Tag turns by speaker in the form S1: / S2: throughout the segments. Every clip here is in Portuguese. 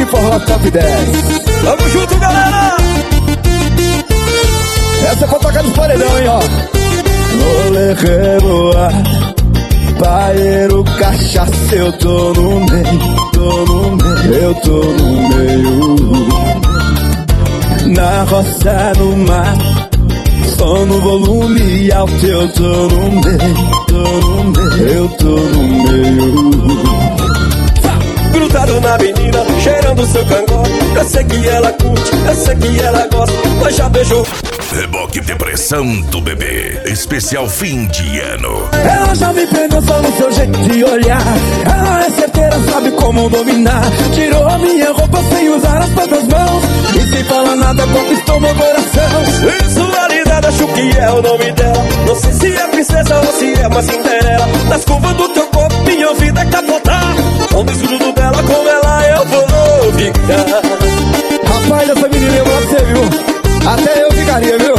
S1: de forró top 10.
S2: Tamo junto, galera!
S1: Essa é pra tocar nos paredão, hein, ó. Rolê reboar, paeiro, cachaça, eu tô no meio, eu tô no meio. Na roça, no mar, som no volume alto, eu tô no meio, eu tô no meio.
S2: Grudado na menina, cheirando seu cangote. Eu sei que ela curte, eu sei que ela gosta, mas já beijou.
S3: Reboque Depressão do Bebê, especial fim de ano.
S1: Ela já me prendeu só no seu jeito de olhar. Ela é certeira, sabe como dominar. Tirou a minha roupa sem usar as próprias mãos, e sem falar nada conquistou meu coração.
S2: Sensualidade, acho que é o nome dela. Não sei se é princesa ou se é uma Cinderela. Nas curvas do teu corpo, minha vida é capotar. Com o desnudo dela, com ela eu vou ficar.
S1: Rapaz, essa menina é pra você, viu? Até eu ficaria, viu?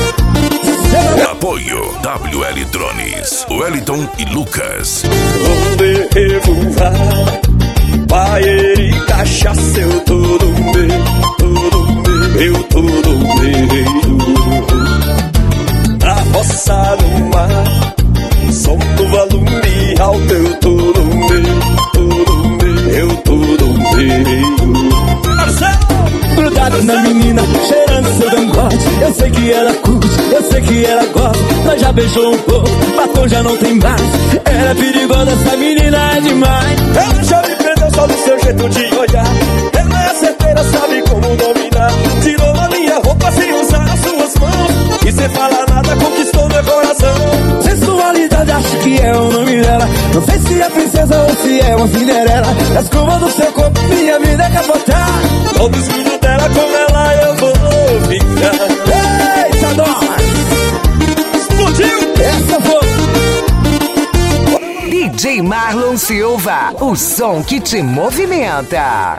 S3: Apoio WL Drones, Wellington e Lucas.
S2: Onde eu vou, paeiro e cachaça, eu tô no meio, eu tô no meio. Na roça, no mar, som do volume alto, eu tô no meio, eu tô no meio.
S1: Grudado na menina, cheirando seu cangote. Eu sei que ela curte, eu sei que ela gosta, mas já beijou um pouco, batom já não tem mais. Ela é perigosa, essa menina é demais.
S2: Ela já me prendeu só no seu jeito de olhar. Ela é certeira, sabe como dominar. Tirou a minha roupa sem usar as suas mãos, e sem falar nada conquistou meu coração.
S1: Sensualidade, acho que é o nome dela. Não sei se é princesa ou se é uma Cinderela. Nas curvas do seu corpo, minha vida é capotar.
S2: O desnudo dela, com ela eu vou ficar.
S1: Eita, nós!
S2: Explodiu!
S1: Essa foi!
S4: DJ Marlon Silva, o som que te movimenta.